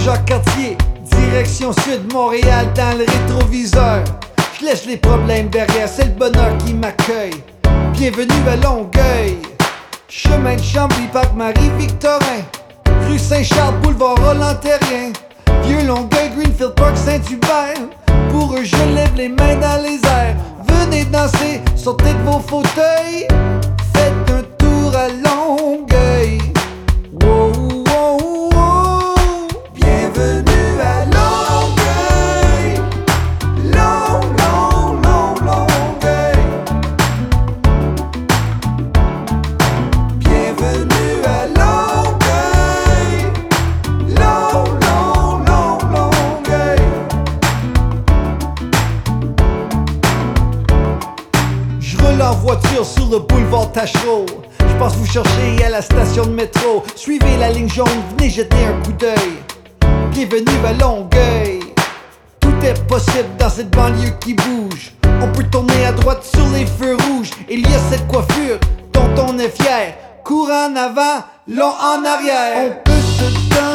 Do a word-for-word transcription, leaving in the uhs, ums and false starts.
Jean-Cartier, direction sud, Montréal dans le rétroviseur. Je laisse les problèmes derrière, c'est le bonheur qui m'accueille. Bienvenue à Longueuil. Chemin de Chambly, parc Marie-Victorin, rue Saint-Charles, boulevard Roland-Terrien, Vieux Longueuil, Greenfield Park, Saint-Hubert. Pour eux je lève les mains dans les airs. Venez danser, sortez de vos fauteuils, faites un tour à Longueuil. Wow, wow, wow. Bienvenue à Longueuil. Long, long, long, Longueuil. Bienvenue à Longueuil. Long, long, long, Longueuil. Je roule en voiture sur le boulevard Tachereau. Je pense vous chercher à la station de métro. Suivez la ligne jaune, venez jeter un coup d'œil. Bienvenue à Longueuil. Tout est possible dans cette banlieue qui bouge. On peut tourner à droite sur les feux rouges. Il y a cette coiffure dont on est fier. Court en avant, long en arrière. On peut se donner